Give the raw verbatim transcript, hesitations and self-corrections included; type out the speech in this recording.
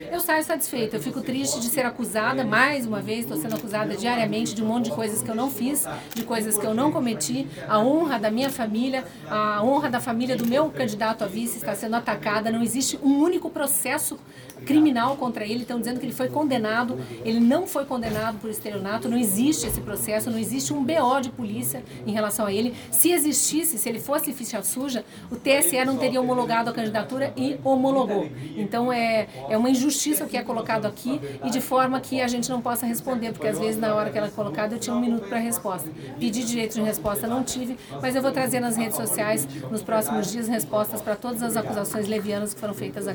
Eu saio satisfeita, eu fico triste de ser acusada, mais uma vez, estou sendo acusada diariamente de um monte de coisas que eu não fiz, de coisas que eu não cometi. A honra da minha família, a honra da família do meu candidato a vice está sendo atacada, não existe um único processo criminal contra ele, estão dizendo que ele foi condenado, ele não foi condenado por estelionato, não existe esse processo, não existe um B O de polícia em relação a ele. Se existisse, se ele fosse ficha suja, o T S E não teria homologado a candidatura e homologou. Então é, é uma injustiça o que é colocado aqui e de forma que a gente não possa responder, porque às vezes na hora que ela é colocada eu tinha um minuto para resposta. Pedi direito de resposta, não tive, mas eu vou trazer nas redes sociais nos próximos dias respostas para todas as acusações levianas que foram feitas aqui.